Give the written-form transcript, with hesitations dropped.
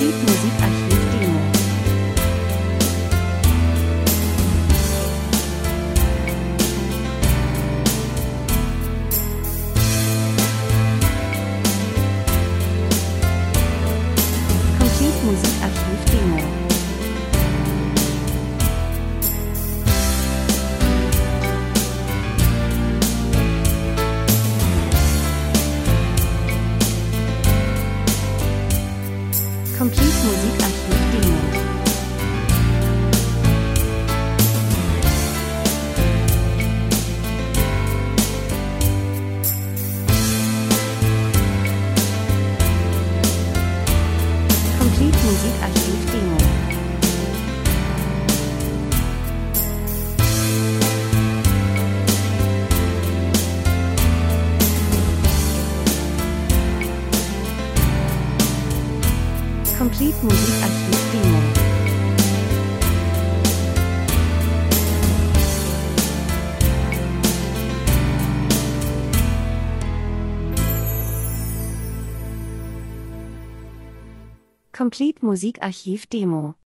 Complete Musikarchiv Demo. Complete Musikarchiv Demo. Complete Musikarchiv Demo. Complete Musikarchiv Demo. Complete Musikarchiv Demo. Complete Musikarchiv Demo.